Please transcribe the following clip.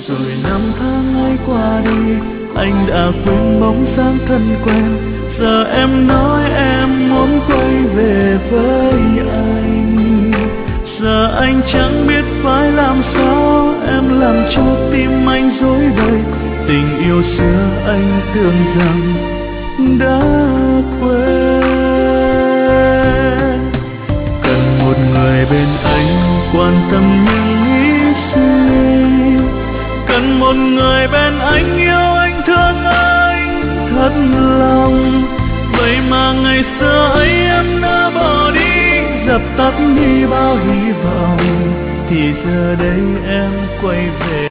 Rồi năm tháng ấy qua đi, anh đã quên bóng dáng thân quen. Giờ em nói em muốn quay về với anh. Giờ anh chẳng biết phải làm sao, em làm cho tim anh rối bời. Tình yêu xưa anh tưởng rằng đã quên. Cần một người bên anh quan tâm những nghĩ suy. Cần một người bên anh yêu anh thương anh thật lòng. Vậy mà ngày xưa ấy em đã bỏ đi, dập tắt đi bao hy vọng. Thì giờ đây em quay về.